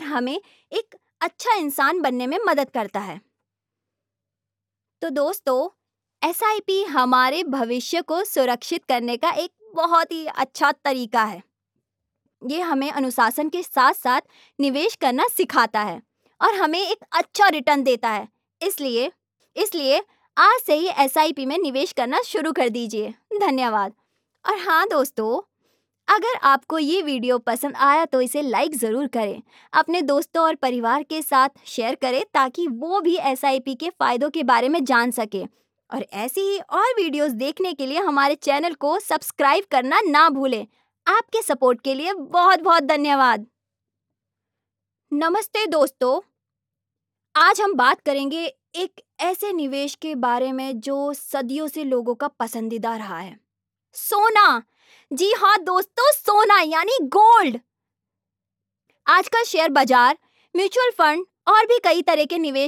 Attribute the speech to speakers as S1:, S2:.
S1: हमें एक अच्छा इंसान बनने में मदद करता है। तो दोस्तों, एसआईपी हमारे भविष्य को सुरक्षित करने का एक बहुत ही अच्छा तरीका है। ये हमें अनुशासन के साथ साथ निवेश करना सिखाता है और हमें एक अच्छा रिटर्न देता है। इसलिए इसलिए आज से ही एसआईपी में निवेश करना शुरू कर दीजिए। धन्यवाद। और हाँ दोस्तों, अगर आपको ये वीडियो पसंद आया तो इसे लाइक ज़रूर करें, अपने दोस्तों और परिवार के साथ शेयर करें ताकि वो भी एसआईपी के फ़ायदों के बारे में जान सके। और ऐसी ही और वीडियोस देखने के लिए हमारे चैनल को सब्सक्राइब करना ना भूलें। आपके सपोर्ट के लिए बहुत बहुत धन्यवाद। नमस्ते दोस्तों, आज हम बात करेंगे एक ऐसे निवेश के बारे में जो सदियों से लोगों का पसंदीदा रहा है, सोना। जी हाँ दोस्तों, सोना यानी गोल्ड। आजकल शेयर बाजार, म्यूचुअल फंड और भी कई तरह के निवेश